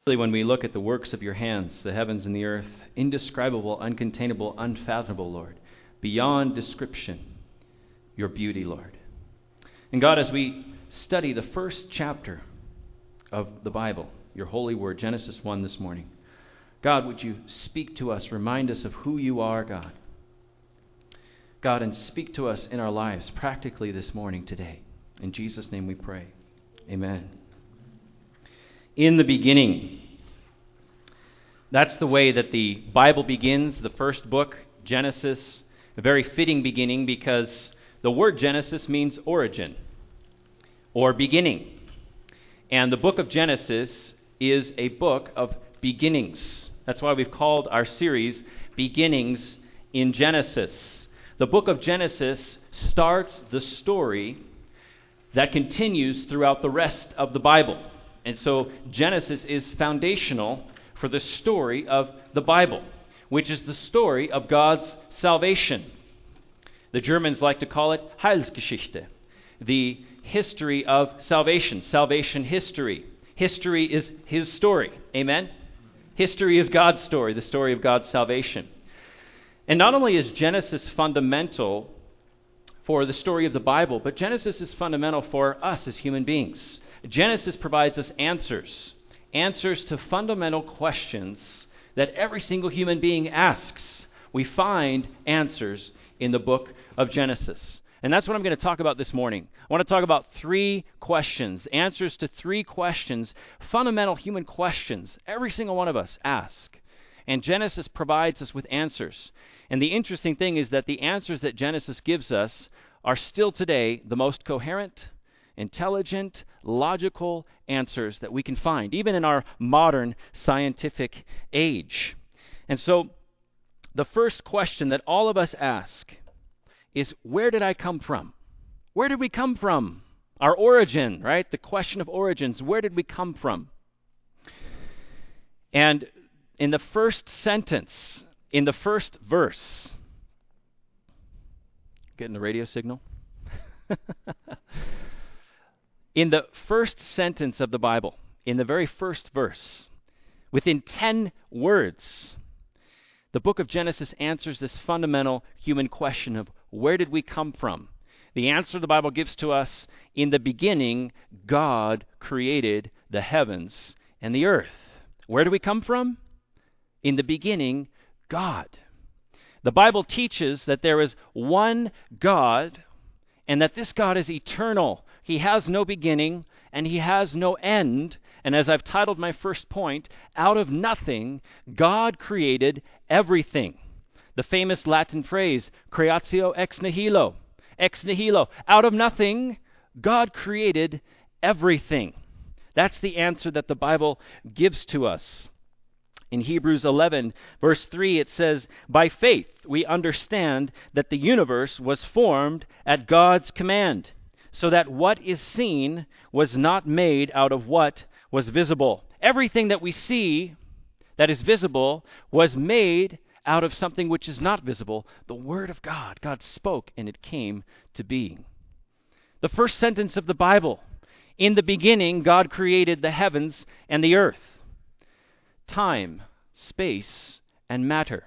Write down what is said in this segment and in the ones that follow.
When we look at the works of your hands, the heavens and the earth, indescribable, uncontainable, unfathomable, Lord, beyond description, your beauty, Lord. And God, as we study the first chapter of the Bible, your holy word, Genesis 1 this morning, God, would you speak to us, remind us of who you are, God. God, and speak to us in our lives practically this morning, today. In Jesus' name we pray. Amen. In the beginning. That's the way that the Bible begins, the first book, Genesis. A very fitting beginning because the word Genesis means origin or beginning. And the book of Genesis is a book of beginnings. That's why we've called our series Beginnings in Genesis. The book of Genesis starts the story that continues throughout the rest of the Bible. And so Genesis is foundational for the story of the Bible, which is the story of God's salvation. The Germans like to call it Heilsgeschichte, the history of salvation, salvation history. History is his story. Amen? History is God's story, the story of God's salvation. And not only is Genesis fundamental for the story of the Bible, but Genesis is fundamental for us as human beings. Genesis provides us answers to fundamental questions that every single human being asks. We find answers in the book of Genesis. And that's what I'm going to talk about this morning. I want to talk about 3 questions, answers to 3 questions, fundamental human questions every single one of us ask. And Genesis provides us with answers. And the interesting thing is that the answers that Genesis gives us are still today the most coherent, intelligent, logical answers that we can find, even in our modern scientific age. And so the first question that all of us ask is, where did I come from? Where did we come from? Our origin, right? The question of origins. Where did we come from? And in the first sentence, in the first verse, getting the radio signal? In the first sentence of the Bible, in the very first verse, within 10 words, the book of Genesis answers this fundamental human question of where did we come from? The answer the Bible gives to us, in the beginning, God created the heavens and the earth. Where do we come from? In the beginning, God. The Bible teaches that there is one God and that this God is eternal. He has no beginning and he has no end. And as I've titled my first point, out of nothing, God created everything. The famous Latin phrase, creatio ex nihilo. Ex nihilo. Out of nothing, God created everything. That's the answer that the Bible gives to us. In Hebrews 11, verse 3, it says, by faith we understand that the universe was formed at God's command, so that what is seen was not made out of what was visible. Everything that we see that is visible was made out of something which is not visible, the Word of God. God spoke and it came to being. The first sentence of the Bible, in the beginning God created the heavens and the earth. Time, space, and matter.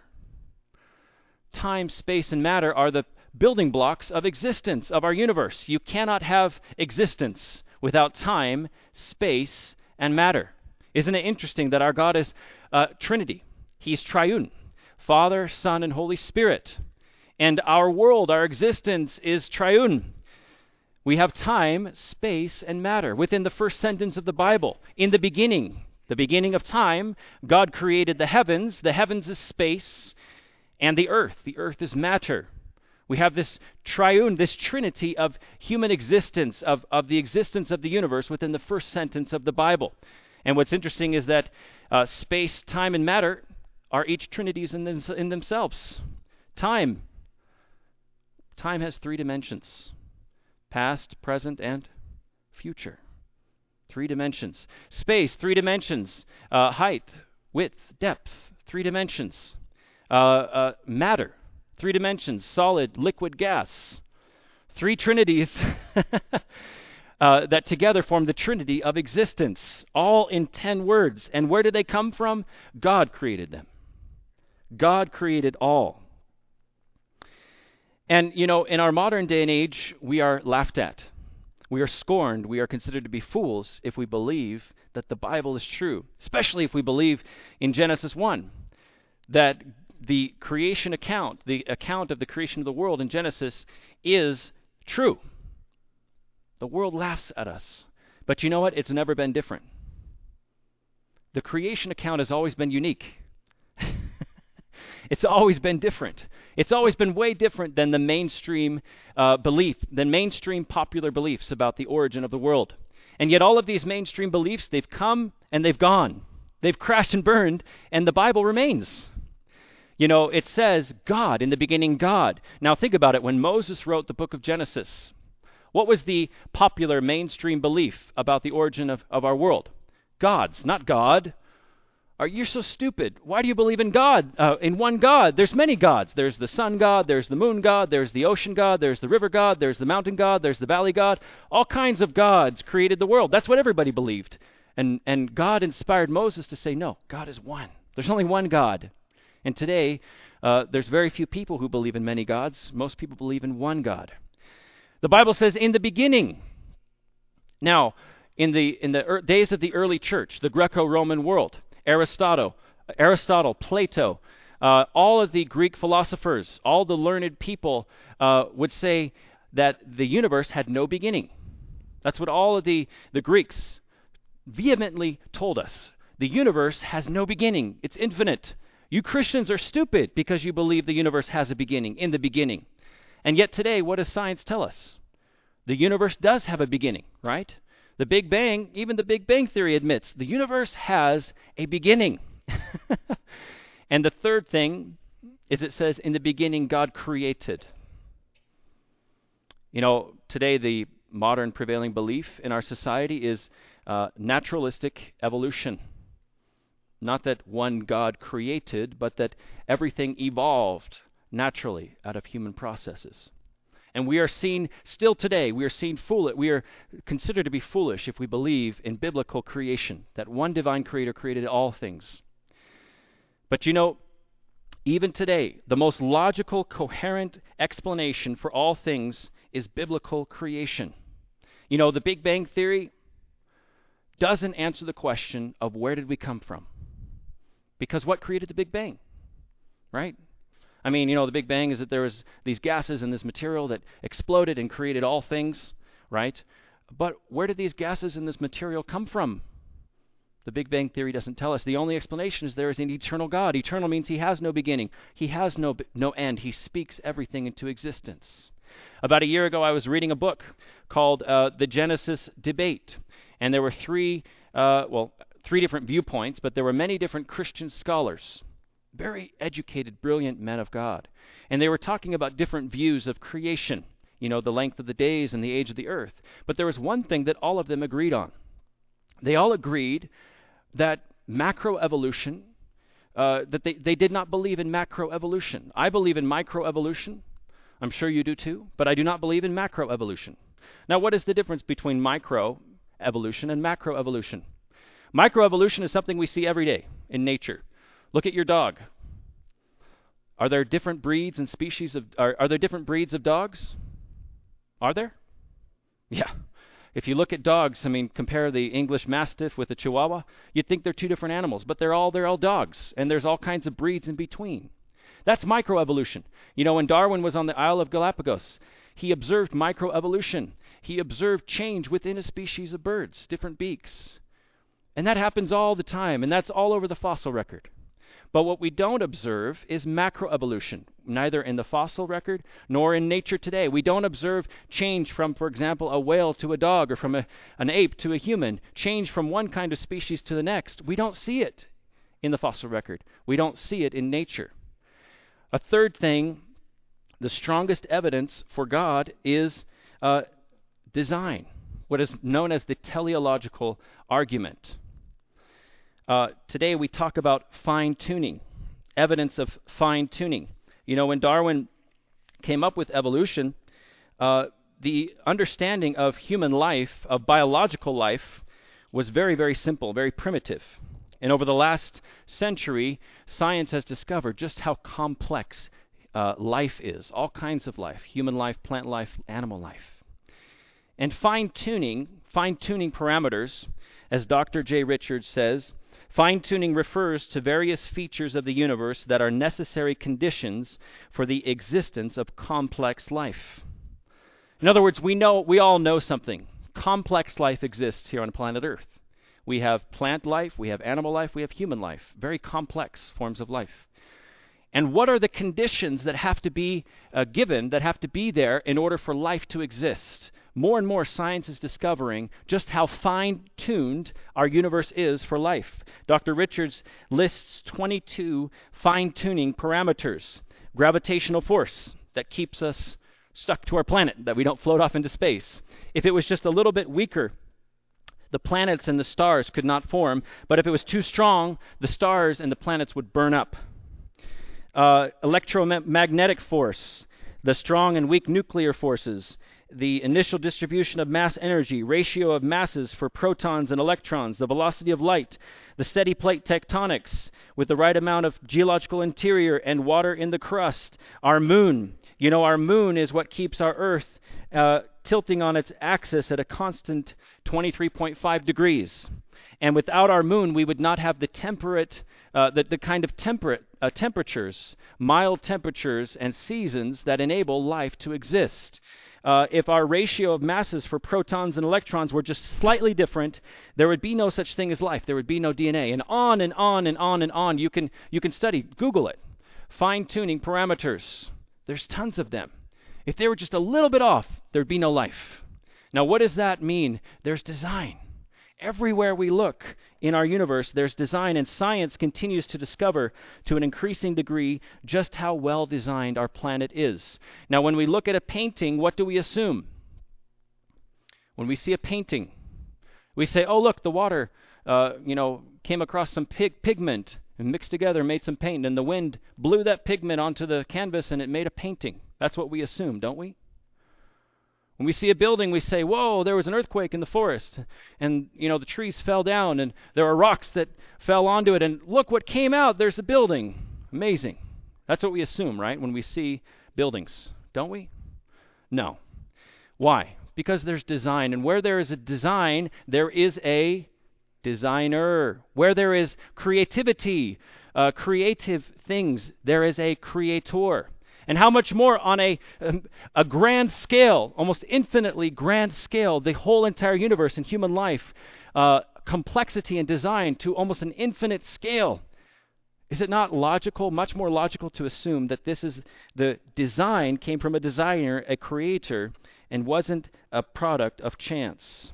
Time, space, and matter are the building blocks of existence, of our universe. You cannot have existence without time, space, and matter. Isn't it interesting that our God is Trinity? He's triune, Father, Son, and Holy Spirit. And our world, our existence is triune. We have time, space, and matter within the first sentence of the Bible. In the beginning of time, God created the heavens. The heavens is space, and the earth. The earth is matter. We have this triune, this trinity of human existence, of the existence of the universe within the first sentence of the Bible. And what's interesting is that space, time, and matter are each trinities in themselves. Time has 3 dimensions: past, present, and future. 3 dimensions. Space, 3 dimensions. Height, width, depth, 3 dimensions. Matter, 3 dimensions. Solid, liquid, gas. 3 trinities that together form the Trinity of existence, all in 10 words. And where did they come from? God created them. God created all. And, you know, in our modern day and age, we are laughed at. We are scorned. We are considered to be fools if we believe that the Bible is true, especially if we believe in Genesis 1, that the creation account, the account of the creation of the world in Genesis, is true. The world laughs at us. But you know what? It's never been different. The creation account has always been unique. It's always been different. It's always been way different than the mainstream belief, than mainstream popular beliefs about the origin of the world. And yet all of these mainstream beliefs, they've come and they've gone. They've crashed and burned, and the Bible remains. You know, it says, God, in the beginning, God. Now think about it. When Moses wrote the book of Genesis, what was the popular mainstream belief about the origin of our world? Gods, not God. You're so stupid. Why do you believe in God, in one God? There's many gods. There's the sun god, there's the moon god, there's the ocean god, there's the river god, there's the mountain god, there's the valley god. All kinds of gods created the world. That's what everybody believed. And God inspired Moses to say, no, God is one. There's only one God. And today, there's very few people who believe in many gods. Most people believe in one God. The Bible says, in the beginning. Now, in the days of the early church, the Greco-Roman world, Aristotle, Plato, all of the Greek philosophers, all the learned people would say that the universe had no beginning. That's what all of the Greeks vehemently told us. The universe has no beginning. It's infinite. You Christians are stupid because you believe the universe has a beginning, in the beginning. And yet today, what does science tell us? The universe does have a beginning, right? The Big Bang, even the Big Bang Theory admits, the universe has a beginning. And the third thing is it says, in the beginning, God created. You know, today the modern prevailing belief in our society is naturalistic evolution. Not that one God created, but that everything evolved naturally out of human processes. And we are seen, still today, we are considered to be foolish if we believe in biblical creation, that one divine creator created all things. But you know, even today, the most logical, coherent explanation for all things is biblical creation. You know, the Big Bang Theory doesn't answer the question of where did we come from? Because what created the Big Bang, right? I mean, you know, the Big Bang is that there was these gases and this material that exploded and created all things, right? But where did these gases and this material come from? The Big Bang Theory doesn't tell us. The only explanation is there is an eternal God. Eternal means he has no beginning. He has no end. He speaks everything into existence. About a year ago, I was reading a book called The Genesis Debate. And there were three different viewpoints, but there were many different Christian scholars, very educated, brilliant men of God. And they were talking about different views of creation, you know, the length of the days and the age of the earth. But there was one thing that all of them agreed on. They all agreed that macroevolution, that they did not believe in macroevolution. I believe in microevolution. I'm sure you do too, but I do not believe in macroevolution. Now, what is the difference between microevolution and macroevolution? Microevolution is something we see every day in nature. Look at your dog. Are there different breeds and species of, are there different breeds of dogs? Are there? Yeah. If you look at dogs, I mean, compare the English Mastiff with the Chihuahua, you'd think they're two different animals, but they're all dogs, and there's all kinds of breeds in between. That's microevolution. You know, when Darwin was on the Isle of Galapagos, he observed microevolution. He observed change within a species of birds, different beaks. And that happens all the time, and that's all over the fossil record. But what we don't observe is macroevolution, neither in the fossil record nor in nature today. We don't observe change from, for example, a whale to a dog or from an ape to a human, change from one kind of species to the next. We don't see it in the fossil record. We don't see it in nature. A third thing, the strongest evidence for God is design, what is known as the teleological argument. Today we talk about fine-tuning, evidence of fine-tuning. You know, when Darwin came up with evolution, the understanding of human life, of biological life, was very, very simple, very primitive. And over the last century, science has discovered just how complex life is, all kinds of life, human life, plant life, animal life. And fine-tuning parameters, as Dr. J. Richards says, fine-tuning refers to various features of the universe that are necessary conditions for the existence of complex life. In other words, we all know something. Complex life exists here on planet Earth. We have plant life, we have animal life, we have human life, very complex forms of life. And what are the conditions that have to be given, that have to be there in order for life to exist? More and more science is discovering just how fine-tuned our universe is for life. Dr. Richards lists 22 fine-tuning parameters. Gravitational force that keeps us stuck to our planet, that we don't float off into space. If it was just a little bit weaker, the planets and the stars could not form, but if it was too strong, the stars and the planets would burn up. Electromagnetic force, the strong and weak nuclear forces, the initial distribution of mass energy, ratio of masses for protons and electrons, the velocity of light, the steady plate tectonics with the right amount of geological interior and water in the crust, our moon. You know, our moon is what keeps our Earth tilting on its axis at a constant 23.5 degrees. And without our moon, we would not have the kind of temperatures, mild temperatures and seasons that enable life to exist. If our ratio of masses for protons and electrons were just slightly different, there would be no such thing as life. There would be no DNA. And on and on and on and on. You can study, Google it. Fine-tuning parameters. There's tons of them. If they were just a little bit off, there'd be no life. Now, what does that mean? There's design. Everywhere we look in our universe, there's design, and science continues to discover to an increasing degree just how well designed our planet is. Now, when we look at a painting, what do we assume? When we see a painting, we say, oh, look, the water, came across some pigment and mixed together, made some paint, and the wind blew that pigment onto the canvas and it made a painting. That's what we assume, don't we? When we see a building, we say, whoa, there was an earthquake in the forest, and, the trees fell down, and there are rocks that fell onto it, and look what came out, there's a building. Amazing. That's what we assume, right, when we see buildings, don't we? No. Why? Because there's design, and where there is a design, there is a designer. Where there is creativity, creative things, there is a creator. And how much more on a grand scale, almost infinitely grand scale, the whole entire universe and human life, complexity and design to almost an infinite scale. Is it not logical, much more logical to assume that the design came from a designer, a creator, and wasn't a product of chance?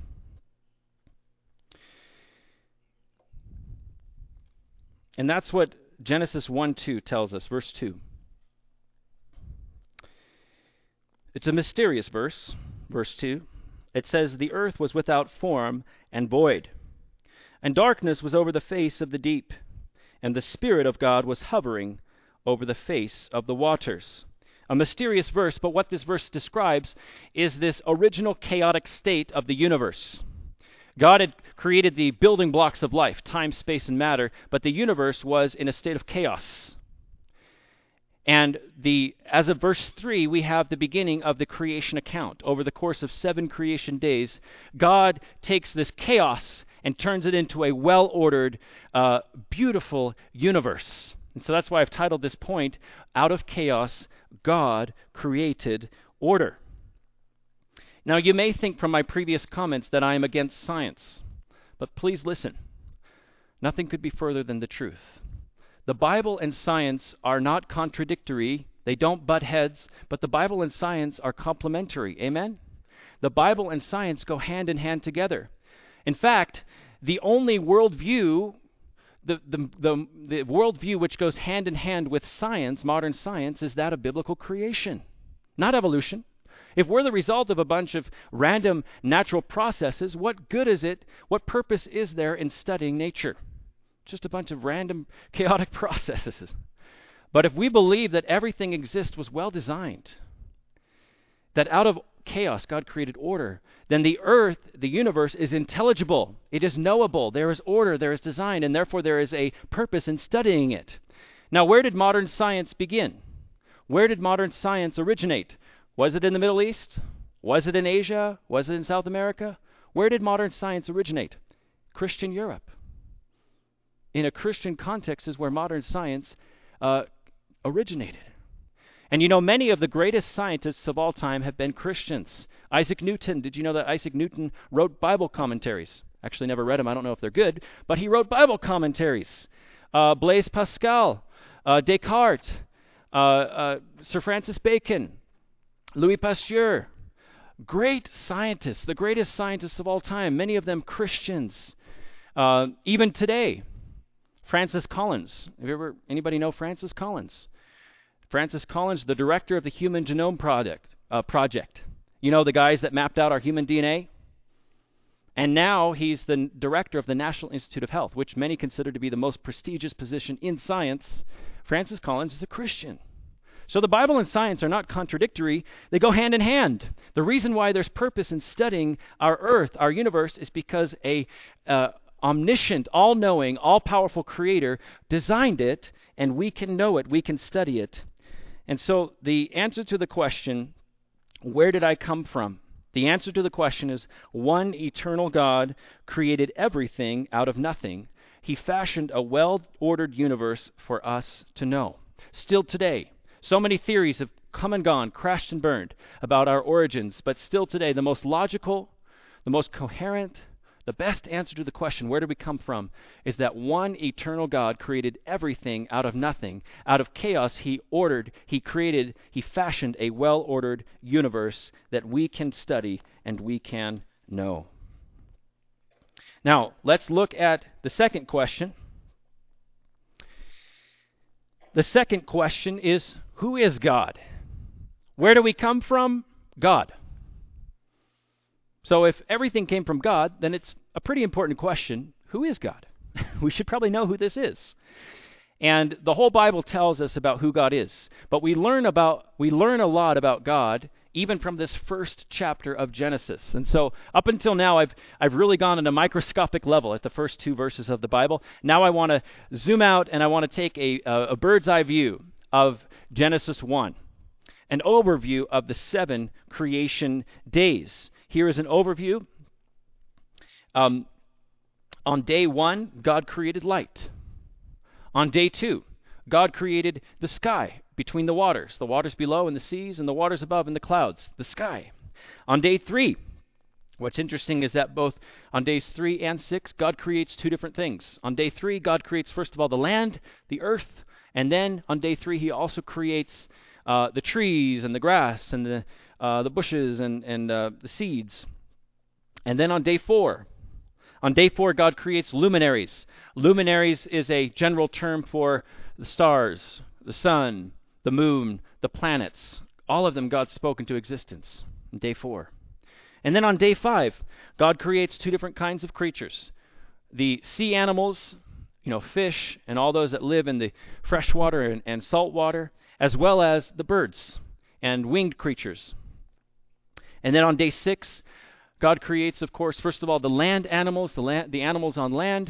And that's what Genesis 1:2 tells us, verse 2. It's a mysterious verse, verse 2. It says, the earth was without form and void, and darkness was over the face of the deep, and the Spirit of God was hovering over the face of the waters. A mysterious verse, but what this verse describes is this original chaotic state of the universe. God had created the building blocks of life, time, space, and matter, but the universe was in a state of chaos. And as of verse 3, we have the beginning of the creation account. Over the course of 7 creation days, God takes this chaos and turns it into a well-ordered, beautiful universe. And so that's why I've titled this point, Out of Chaos, God Created Order. Now, you may think from my previous comments that I am against science, but please listen. Nothing could be further than the truth. The Bible and science are not contradictory. They don't butt heads, but the Bible and science are complementary. Amen? The Bible and science go hand in hand together. In fact, the only worldview, the worldview which goes hand in hand with science, modern science, is that of biblical creation, not evolution. If we're the result of a bunch of random natural processes, what good is it? What purpose is there in studying nature? Just a bunch of random, chaotic processes. But if we believe that everything exists was well designed, that out of chaos, God created order. Then the earth, the universe, is intelligible. It is knowable. There is order, there is design, and therefore there is a purpose in studying it. Now, where did modern science begin? Where did modern science originate? Was it in the Middle East? Was it in Asia? Was it in South America? Where did modern science originate? Christian Europe. In a Christian context is where modern science originated. And you know, many of the greatest scientists of all time have been Christians. Isaac Newton, did you know that Isaac Newton wrote Bible commentaries? Actually, never read them. I don't know if they're good, but he wrote Bible commentaries. Blaise Pascal, Descartes, Sir Francis Bacon, Louis Pasteur. Great scientists, the greatest scientists of all time, many of them Christians. Even today, Francis Collins. Anybody know Francis Collins? Francis Collins, the director of the Human Genome Project. You know, the guys that mapped out our human DNA? And now he's the director of the National Institute of Health, which many consider to be the most prestigious position in science. Francis Collins is a Christian. So the Bible and science are not contradictory. They go hand in hand. The reason why there's purpose in studying our earth, our universe, is because a omniscient, all-knowing, all-powerful creator designed it, and we can know it, we can study it. And so the answer to the question, where did I come from? The answer to the question is one eternal God created everything out of nothing. He fashioned a well-ordered universe for us to know. Still today, so many theories have come and gone, crashed and burned about our origins, but still today, the most logical, the most coherent, the best answer to the question, where do we come from, is that one eternal God created everything out of nothing. Out of chaos, He ordered, He created, He fashioned a well-ordered universe that we can study and we can know. Now, let's look at the second question. The second question is, who is God? Where do we come from? God. So if everything came from God, then it's a pretty important question. Who is God? We should probably know who this is. And the whole Bible tells us about who God is. But we learn a lot about God even from this first chapter of Genesis. And so up until now, I've really gone on a microscopic level at the first two verses of the Bible. Now I want to zoom out and I want to take a bird's eye view of Genesis 1, an overview of the 7 creation days. Here is an overview. On day 1, God created light. On day 2, God created the sky between the waters below and the seas, and the waters above and the clouds, the sky. On day 3, what's interesting is that both on days 3 and 6, God creates 2 different things. On day 3, God creates, first of all, the land, the earth, and then on day 3, He also creates the trees and the grass and the bushes and the seeds. And then on day 4, God creates luminaries. Luminaries is a general term for the stars, the sun, the moon, the planets. All of them God spoke into existence on day 4. And then on day 5, God creates 2 different kinds of creatures. The sea animals, fish, and all those that live in the fresh water and salt water, as well as the birds and winged creatures. And then on day 6, God creates, of course, first of all, the land animals, the animals on land,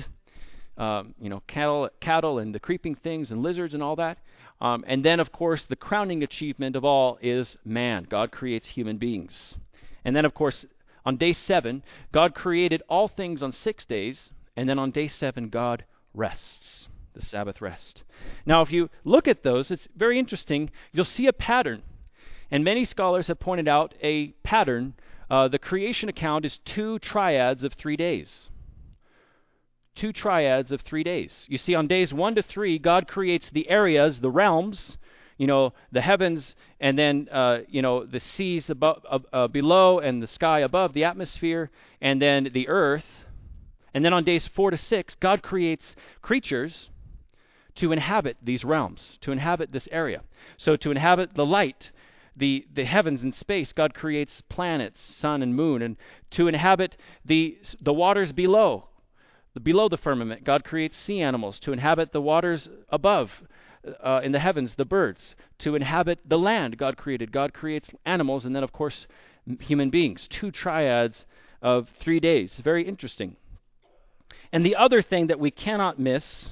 cattle and the creeping things and lizards and all that. And then, of course, the crowning achievement of all is man. God creates human beings. And then, of course, on day 7, God created all things on 6 days. And then on day 7, God rests, the Sabbath rest. Now, if you look at those, it's very interesting. You'll see a pattern. And many scholars have pointed out a pattern. The creation account is 2 triads of 3 days. 2 triads of 3 days. You see, on days 1 to 3, God creates the areas, the realms, the heavens, and then, the seas above, below, and the sky above, the atmosphere, and then the earth. And then on days 4 to 6, God creates creatures to inhabit these realms, to inhabit this area. So to inhabit the light, the heavens and space, God creates planets, sun and moon. And to inhabit the waters below the firmament, God creates sea animals. To inhabit the waters above in the heavens, the birds. To inhabit the land, God creates animals. And then, of course, human beings, 2 triads of 3 days. Very interesting. And the other thing that we cannot miss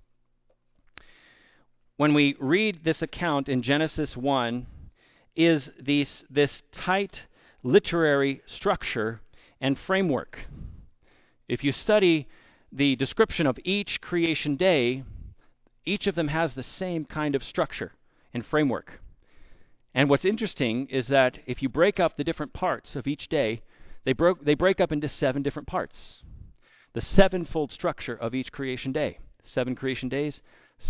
when we read this account in Genesis 1 is this tight literary structure and framework. If you study the description of each creation day, each of them has the same kind of structure and framework. And what's interesting is that if you break up the different parts of each day, they break up into 7 different parts. The 7-fold structure of each creation day. 7 creation days,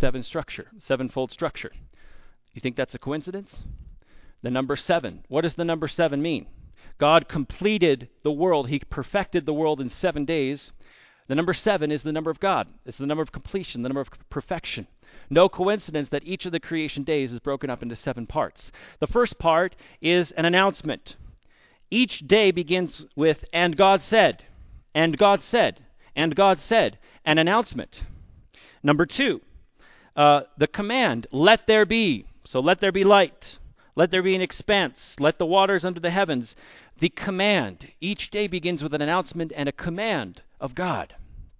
7-fold structure. You think that's a coincidence? The number 7. What does the number 7 mean? God completed the world. He perfected the world in 7 days. The number 7 is the number of God. It's the number of completion, the number of perfection. No coincidence that each of the creation days is broken up into 7 parts. The first part is an announcement. Each day begins with, "And God said," "and God said," "and God said," an announcement. Number 2, the command, "Let there be." So let there be light. Let there be an expanse. Let the waters under the heavens. The command. Each day begins with an announcement and a command of God.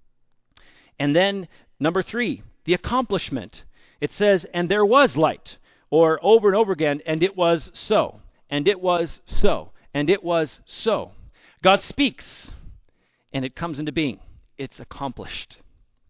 And then number 3, the accomplishment. It says, "And there was light," or over and over again, "And it was so, and it was so, and it was so." God speaks, and it comes into being. It's accomplished.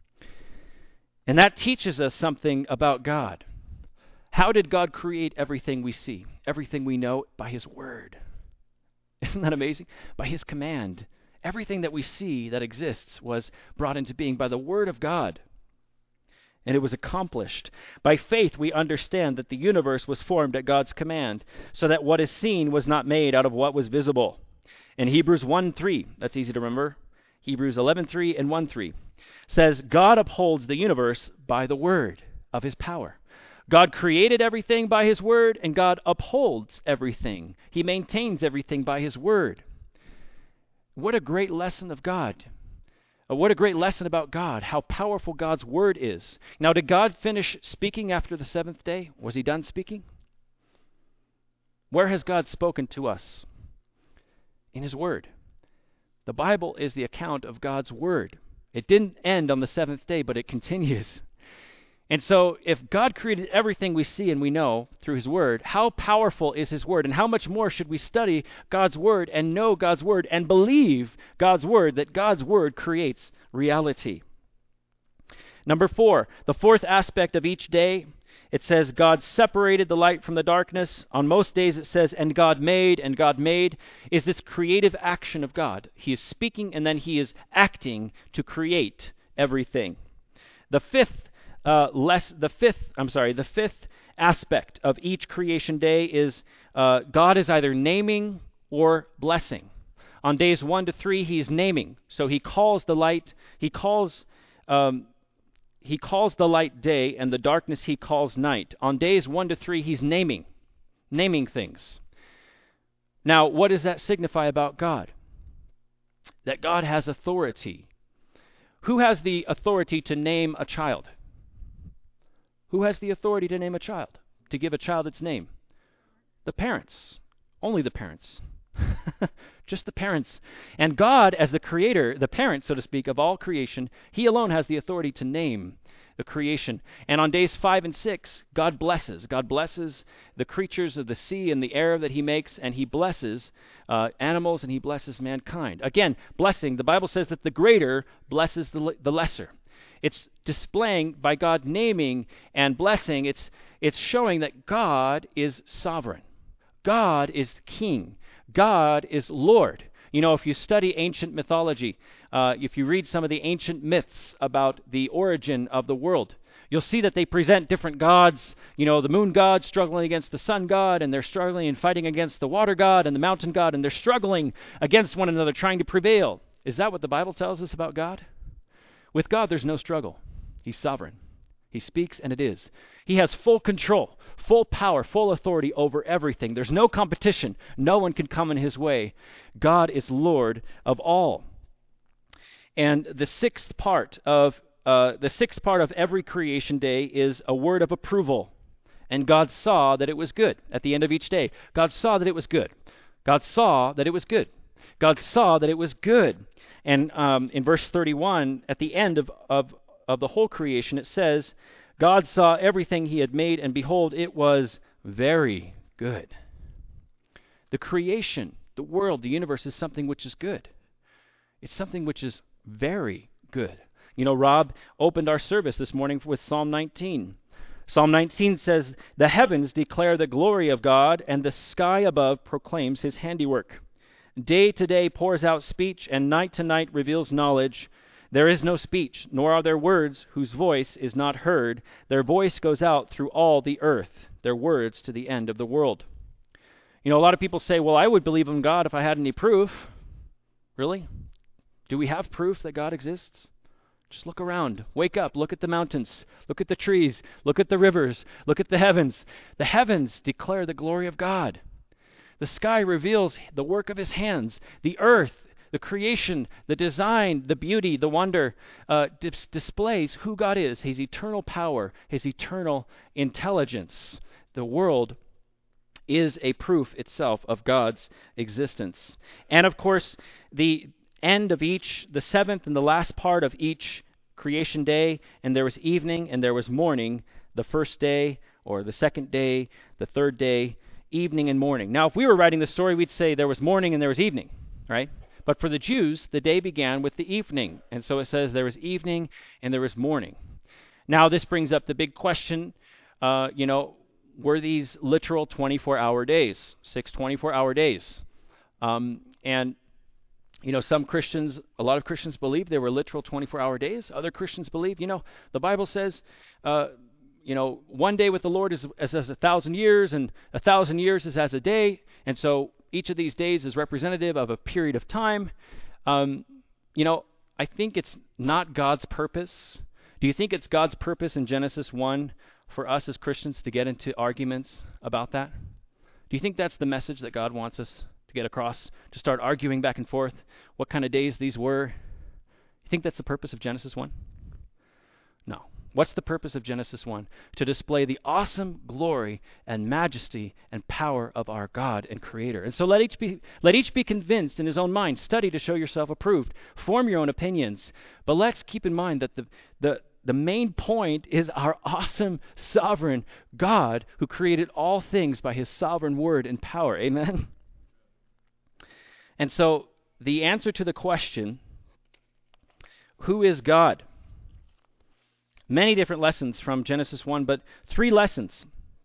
And that teaches us something about God. How did God create everything we see, everything we know? By His Word. Isn't that amazing? By His command. Everything that we see that exists was brought into being by the Word of God. And it was accomplished. By faith, we understand that the universe was formed at God's command, so that what is seen was not made out of what was visible. In Hebrews 1:3, that's easy to remember. Hebrews 11:3 and 1:3 says, "God upholds the universe by the word of His power." God created everything by His Word, and God upholds everything. He maintains everything by His Word. What a great lesson of God. What a great lesson about God, how powerful God's Word is. Now, did God finish speaking after the 7th day? Was He done speaking? Where has God spoken to us? In His Word. The Bible is the account of God's Word. It didn't end on the 7th day, but it continues. And so, if God created everything we see and we know through His Word, how powerful is His Word? And how much more should we study God's Word and know God's Word and believe God's Word, that God's Word creates reality? Number 4, the 4th aspect of each day, it says God separated the light from the darkness. On most days it says, "And God made," and God made is this creative action of God. He is speaking and then He is acting to create everything. The fifth aspect of each creation day is God is either naming or blessing. On days 1 to 3, He's naming. So He calls the light. He calls the light day, and the darkness He calls night. On days 1 to 3, He's naming things. Now, what does that signify about God? That God has authority. Who has the authority to name a child? Who has the authority to name a child, to give a child its name? The parents. Only the parents. Just the parents. And God, as the creator, the parent, so to speak, of all creation, He alone has the authority to name the creation. And on days 5 and 6, God blesses. God blesses the creatures of the sea and the air that He makes, and He blesses animals, and He blesses mankind. Again, blessing, the Bible says that the greater blesses the lesser. It's displaying, by God naming and blessing, it's showing that God is sovereign. God is king. God is Lord. You know, if you study ancient mythology, if you read some of the ancient myths about the origin of the world, you'll see that they present different gods. You know, the moon god struggling against the sun god, and they're struggling and fighting against the water god and the mountain god, and they're struggling against one another, trying to prevail. Is that what the Bible tells us about God? With God, there's no struggle. He's sovereign. He speaks, and it is. He has full control, full power, full authority over everything. There's no competition. No one can come in His way. God is Lord of all. And the sixth part of every creation day is a word of approval. And God saw that it was good. At the end of each day, God saw that it was good. God saw that it was good. God saw that it was good. And in verse 31, at the end of the whole creation, it says, God saw everything he had made, and behold, it was very good. The creation, the world, the universe is something which is good. It's something which is very good. You know, Rob opened our service this morning with Psalm 19. Psalm 19 says, the heavens declare the glory of God, and the sky above proclaims his handiwork. Day to day pours out speech, and night to night reveals knowledge. There is no speech, nor are there words whose voice is not heard. Their voice goes out through all the earth, their words to the end of the world. You know, a lot of people say, well, I would believe in God if I had any proof. Really? Do we have proof that God exists? Just look around. Wake up. Look at the mountains. Look at the trees. Look at the rivers. Look at the heavens. The heavens declare the glory of God. The sky reveals the work of his hands. The earth, the creation, the design, the beauty, the wonder displays who God is, his eternal power, his eternal intelligence. The world is a proof itself of God's existence. And of course, the end of the seventh and the last part of each creation day, and there was evening and there was morning, the first day or the second day, the third day, evening and morning. Now, if we were writing the story, we'd say there was morning and there was evening, right? But for the Jews, the day began with the evening. And so it says there was evening and there was morning. Now, this brings up the big question, were these literal 24-hour days, 6 24-hour days? And some Christians, a lot of Christians believe they were literal 24-hour days. Other Christians believe, the Bible says, one day with the Lord is as 1,000 years, and 1,000 years is as a day. And so each of these days is representative of a period of time. I think it's not God's purpose. Do you think it's God's purpose in Genesis 1 for us as Christians to get into arguments about that? Do you think that's the message that God wants us to get across, to start arguing back and forth what kind of days these were? You think that's the purpose of Genesis 1? No. What's the purpose of Genesis 1? To display the awesome glory and majesty and power of our God and Creator. And so let each be convinced in his own mind. Study to show yourself approved. Form your own opinions. But let's keep in mind that the main point is our awesome, sovereign God who created all things by his sovereign word and power. Amen? And so the answer to the question, who is God? Many different lessons from Genesis 1, but three lessons.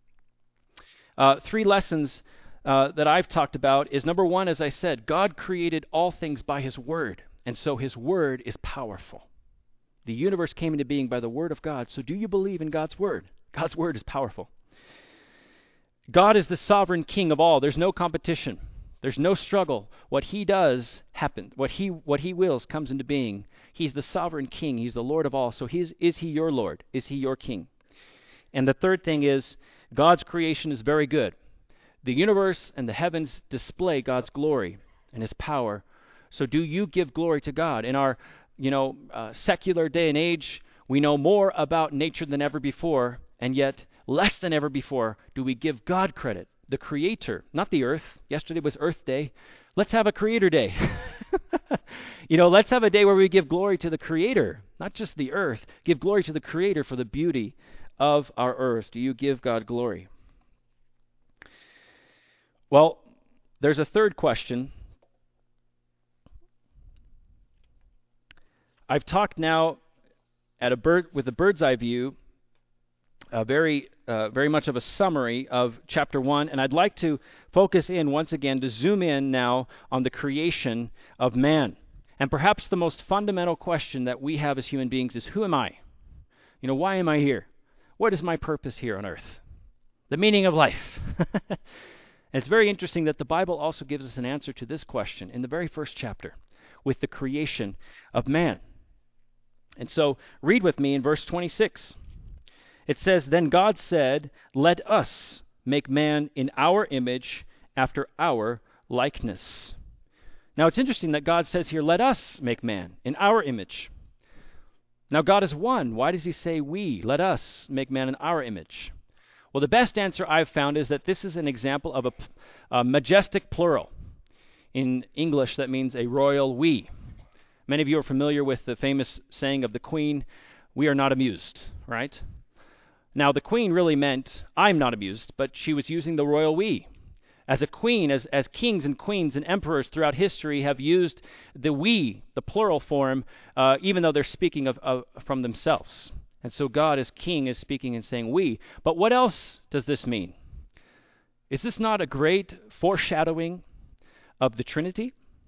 That I've talked about is, number one, as I said, God created all things by his word, and so his word is powerful. The universe came into being by the word of God, so do you believe in God's word? God's word is powerful. God is the sovereign king of all. There's no competition. There's no struggle. What he does happens. What he wills comes into being. He's the sovereign king. He's the Lord of all. So is he your Lord? Is he your king? And the third thing is, God's creation is very good. The universe and the heavens display God's glory and his power. So do you give glory to God? In our secular day and age, we know more about nature than ever before, and yet less than ever before do we give God credit, the Creator, not the earth. Yesterday was Earth Day. Let's have a Creator Day. Let's have a day where we give glory to the Creator, not just the earth. Give glory to the Creator for the beauty of our earth. Do you give God glory? Well, there's a third question. I've talked now with a bird's eye view, very much of a summary of chapter 1, and I'd like to focus in once again to zoom in now on the creation of man. And perhaps the most fundamental question that we have as human beings is, who am I? Why am I here? What is my purpose here on earth? The meaning of life. And it's very interesting that the Bible also gives us an answer to this question in the very first chapter with the creation of man. And so read with me in verse 26. It says, "Then God said, 'Let us make man in our image, after our likeness.'" Now it's interesting that God says here, "Let us make man in our image." Now God is one. Why does he say we? Let us make man in our image. Well, the best answer I've found is that this is an example of a majestic plural. In English, that means a royal we. Many of you are familiar with the famous saying of the Queen, "We are not amused," right? Now, the Queen really meant, "I'm not amused," but she was using the royal we. As a queen, as kings and queens and emperors throughout history have used the we, the plural form, even though they're speaking from themselves. And so God as king is speaking and saying we. But what else does this mean? Is this not a great foreshadowing of the Trinity?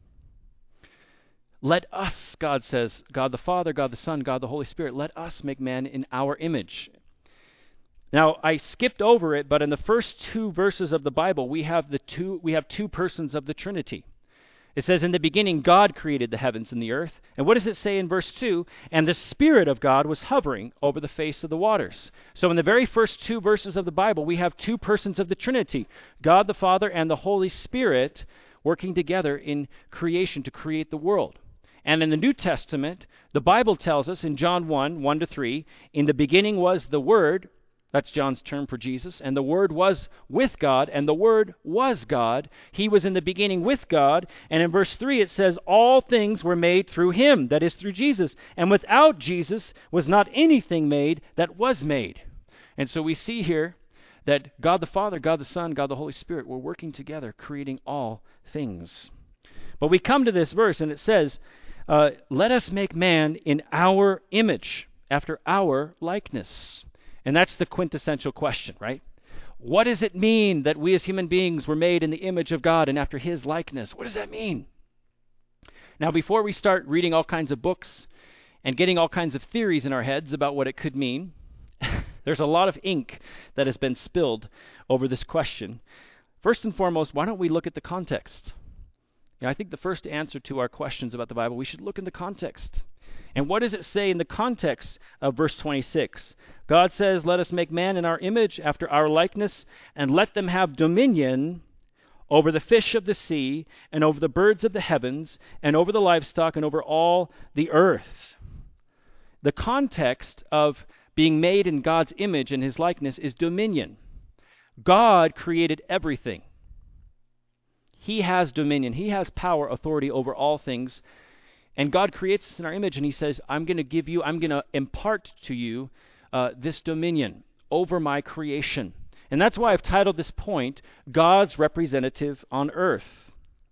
Let us, God says, God the Father, God the Son, God the Holy Spirit, let us make man in our image. Now, I skipped over it, but in the first two verses of the Bible, we have two persons of the Trinity. It says, in the beginning, God created the heavens and the earth. And what does it say in verse 2? And the Spirit of God was hovering over the face of the waters. So in the very first two verses of the Bible, we have two persons of the Trinity, God the Father and the Holy Spirit, working together in creation to create the world. And in the New Testament, the Bible tells us in John 1, 1-3, in the beginning was the Word. That's John's term for Jesus. And the Word was with God, and the Word was God. He was in the beginning with God. And in verse 3 it says, all things were made through him, that is through Jesus. And without Jesus was not anything made that was made. And so we see here that God the Father, God the Son, God the Holy Spirit were working together, creating all things. But we come to this verse, and it says, let us make man in our image, after our likeness. And that's the quintessential question, right? What does it mean that we as human beings were made in the image of God and after his likeness? What does that mean? Now, before we start reading all kinds of books and getting all kinds of theories in our heads about what it could mean, there's a lot of ink that has been spilled over this question. First and foremost, why don't we look at the context? I think the first answer to our questions about the Bible, we should look in the context. And what does it say in the context of verse 26? God says, let us make man in our image, after our likeness, and let them have dominion over the fish of the sea, and over the birds of the heavens, and over the livestock, and over all the earth. The context of being made in God's image and his likeness is dominion. God created everything. He has dominion. He has power, authority over all things. And God creates us in our image, and he says, I'm going to impart to you this dominion over my creation. And that's why I've titled this point, God's Representative on Earth.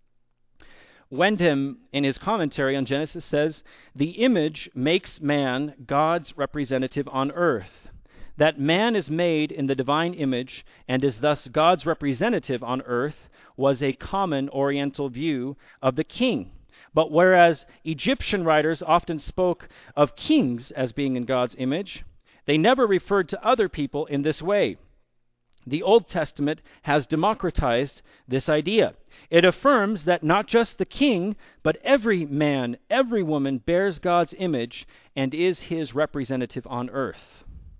Wendham, in his commentary on Genesis, says, the image makes man God's representative on earth. That man is made in the divine image and is thus God's representative on earth was a common Oriental view of the king. But whereas Egyptian writers often spoke of kings as being in God's image, they never referred to other people in this way. The Old Testament has democratized this idea. It affirms that not just the king, but every man, every woman bears God's image and is his representative on earth.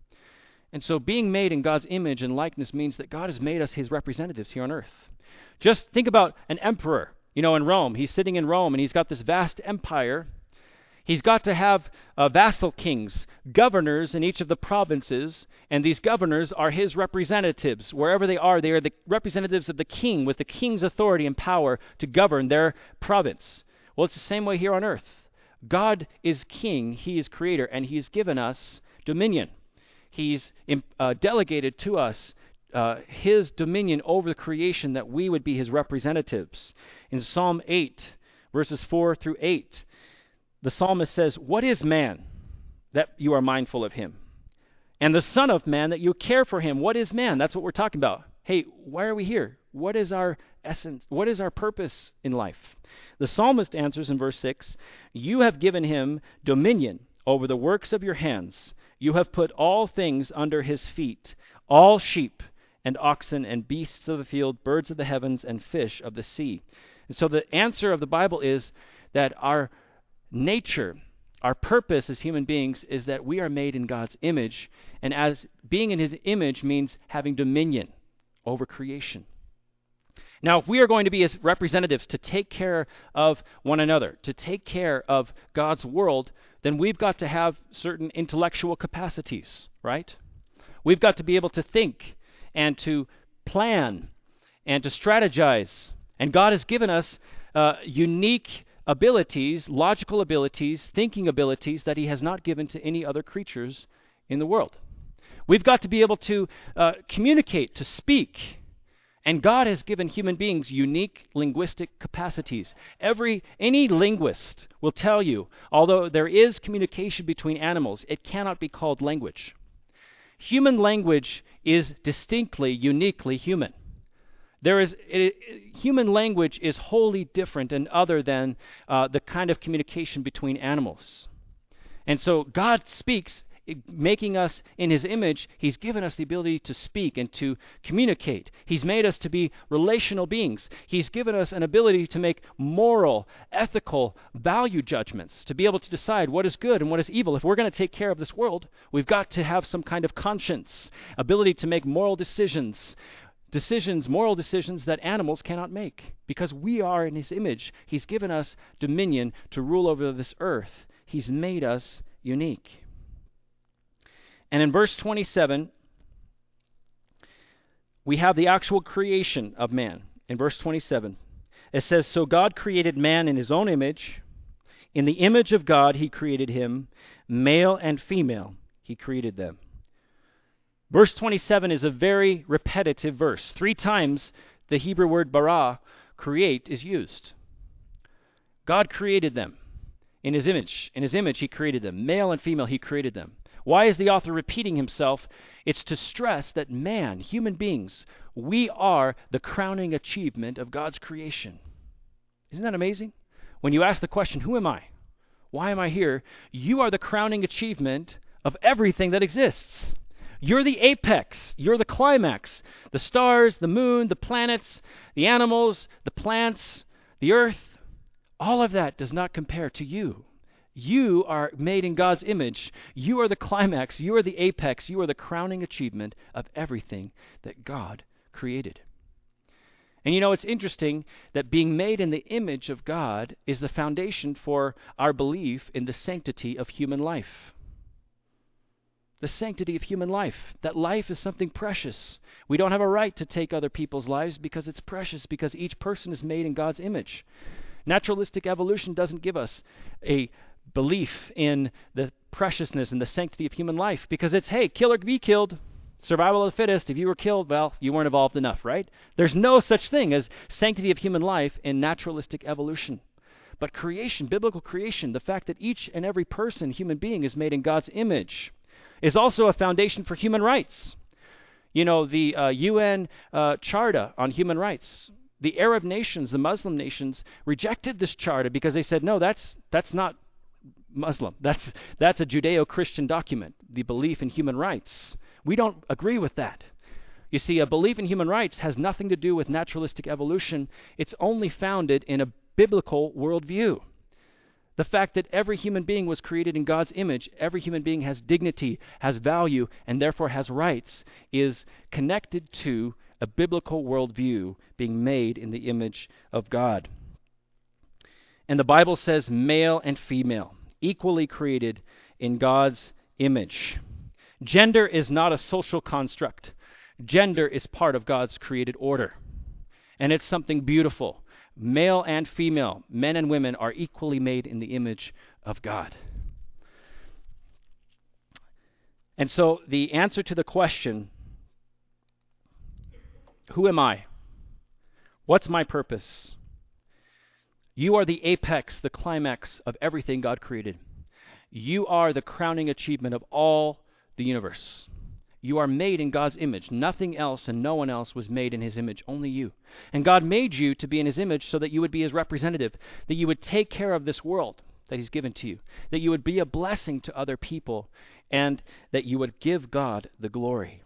And so being made in God's image and likeness means that God has made us his representatives here on earth. Just think about an emperor. In Rome, he's sitting in Rome, and he's got this vast empire. He's got to have vassal kings, governors in each of the provinces, and these governors are his representatives. Wherever they are the representatives of the king with the king's authority and power to govern their province. Well, it's the same way here on earth. God is king, he is creator, and he's given us dominion. He's delegated to us his dominion over the creation, that we would be his representatives. In Psalm 8, verses 4-8, the psalmist says, what is man that you are mindful of him? And the son of man that you care for him. What is man? That's what we're talking about. Hey, why are we here? What is our essence? What is our purpose in life? The psalmist answers in verse 6, you have given him dominion over the works of your hands. You have put all things under his feet, all sheep and oxen and beasts of the field, birds of the heavens and fish of the sea. And so the answer of the Bible is that our nature, our purpose as human beings is that we are made in God's image, and as being in his image means having dominion over creation. Now, if we are going to be his representatives to take care of one another, to take care of God's world, then we've got to have certain intellectual capacities, right? We've got to be able to think and to plan and to strategize. And God has given us unique abilities, logical abilities, thinking abilities that he has not given to any other creatures in the world. We've got to be able to communicate, to speak. And God has given human beings unique linguistic capacities. Any linguist will tell you, although there is communication between animals, it cannot be called language. Human language is distinctly, uniquely human. Human language is wholly different and other than the kind of communication between animals. And so God speaks, making us in his image. He's given us the ability to speak and to communicate. He's made us to be relational beings. He's given us an ability to make moral, ethical, value judgments, to be able to decide what is good and what is evil. If we're going to take care of this world, we've got to have some kind of conscience, ability to make moral decisions, moral decisions that animals cannot make. Because we are in his image, he's given us dominion to rule over this earth. He's made us unique. And in verse 27, we have the actual creation of man. In verse 27, it says, "So God created man in his own image. In the image of God he created him. Male and female he created them." Verse 27 is a very repetitive verse. 3 times the Hebrew word bara, create, is used. God created them in his image. In his image he created them. Male and female he created them. Why is the author repeating himself? It's to stress that man, human beings, we are the crowning achievement of God's creation. Isn't that amazing? When you ask the question, who am I? Why am I here? You are the crowning achievement of everything that exists. You're the apex. You're the climax. The stars, the moon, the planets, the animals, the plants, the earth, all of that does not compare to you. You are made in God's image. You are the climax. You are the apex. You are the crowning achievement of everything that God created. And you know, it's interesting that being made in the image of God is the foundation for our belief in the sanctity of human life. The sanctity of human life. That life is something precious. We don't have a right to take other people's lives because it's precious, because each person is made in God's image. Naturalistic evolution doesn't give us a belief in the preciousness and the sanctity of human life, because it's, hey, kill or be killed, survival of the fittest. If you were killed, well, you weren't evolved enough, right? There's no such thing as sanctity of human life in naturalistic evolution. But creation, biblical creation, the fact that each and every person, human being, is made in God's image, is also a foundation for human rights. You know, the UN Charter on Human Rights, the Arab nations, the Muslim nations, rejected this charter because they said, no, that's not Muslim. That's a Judeo-Christian document, the belief in human rights. We don't agree with that. You see, a belief in human rights has nothing to do with naturalistic evolution. It's only founded in a biblical worldview. The fact that every human being was created in God's image, every human being has dignity, has value, and therefore has rights, is connected to a biblical worldview, being made in the image of God. And the Bible says male and female, equally created in God's image. Gender is not a social construct. Gender is part of God's created order. And it's something beautiful. Male and female, men and women, are equally made in the image of God. And so the answer to the question, who am I? What's my purpose? You are the apex, the climax of everything God created. You are the crowning achievement of all the universe. You are made in God's image. Nothing else and no one else was made in his image, only you. And God made you to be in his image so that you would be his representative, that you would take care of this world that he's given to you, that you would be a blessing to other people, and that you would give God the glory.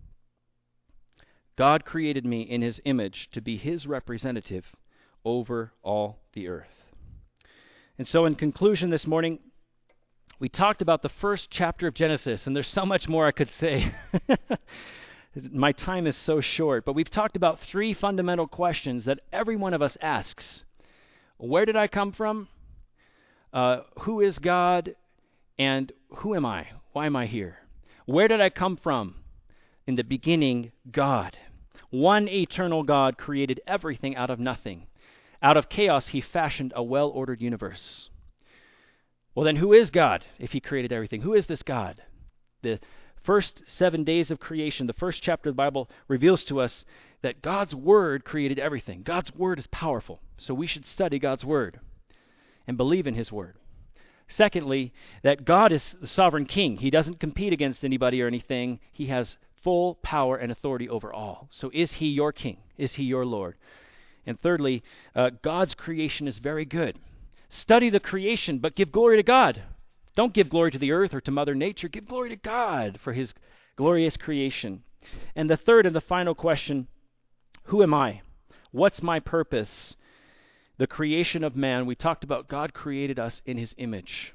God created me in his image to be his representative over all the earth. And so in conclusion this morning, we talked about the first chapter of Genesis, and there's so much more I could say. My time is so short, but we've talked about 3 fundamental questions that every one of us asks. Where did I come from? Who is God? And who am I? Why am I here? Where did I come from? In the beginning, God. One eternal God created everything out of nothing. Out of chaos, he fashioned a well-ordered universe. Well, then who is God if he created everything? Who is this God? The first 7 days of creation, the first chapter of the Bible reveals to us that God's Word created everything. God's Word is powerful, so we should study God's Word and believe in his Word. Secondly, that God is the sovereign king. He doesn't compete against anybody or anything. He has full power and authority over all. So is he your king? Is he your Lord? And thirdly, God's creation is very good. Study the creation, but give glory to God. Don't give glory to the earth or to Mother Nature. Give glory to God for his glorious creation. And the third and the final question, who am I? What's my purpose? The creation of man, we talked about God created us in his image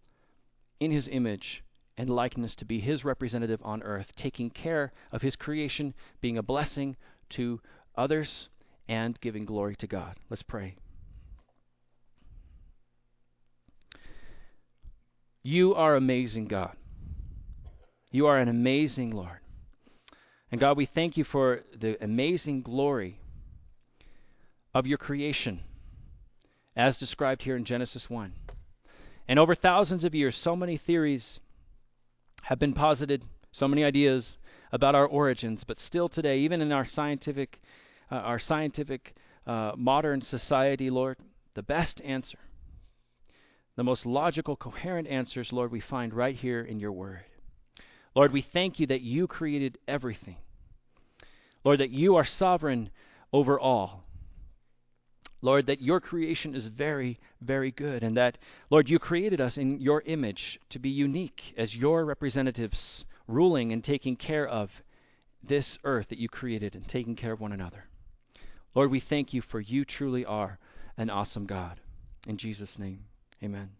and likeness to be his representative on earth, taking care of his creation, being a blessing to others, and giving glory to God. Let's pray. You are amazing, God. You are an amazing Lord. And God, we thank you for the amazing glory of your creation, as described here in Genesis 1. And over thousands of years, so many theories have been posited, so many ideas about our origins, but still today, even in our scientific modern society, Lord, the best answer, the most logical, coherent answers, Lord, we find right here in your Word. Lord, we thank you that you created everything. Lord, that you are sovereign over all. Lord, that your creation is very, very good, and that, Lord, you created us in your image to be unique as your representatives, ruling and taking care of this earth that you created and taking care of one another. Lord, we thank you for you truly are an awesome God. In Jesus' name, amen.